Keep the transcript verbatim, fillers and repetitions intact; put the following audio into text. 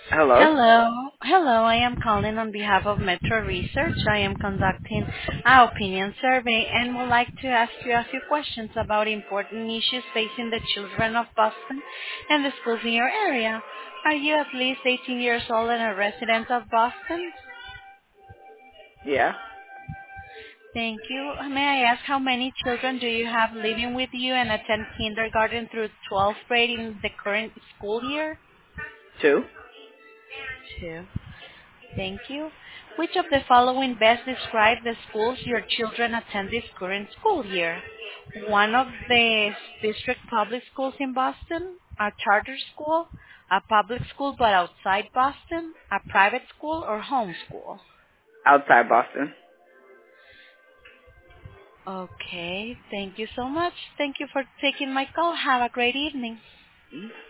Hello. Hello. Hello, I am calling on behalf of Metro Research. I am conducting an opinion survey and would like to ask you a few questions about important issues facing the children of Boston and the schools in your area. Are you at least eighteen years old and a resident of Boston? Yeah. Thank you. May I ask how many children do you have living with you and attend kindergarten through twelfth grade in the current school year? Two. Two. Thank you. Which of the following best describe the schools your children attend this current school year? One of the district public schools in Boston, a charter school, a public school but outside Boston, a private school, or homeschool? Outside Boston. Okay, thank you so much. Thank you for taking my call. Have a great evening.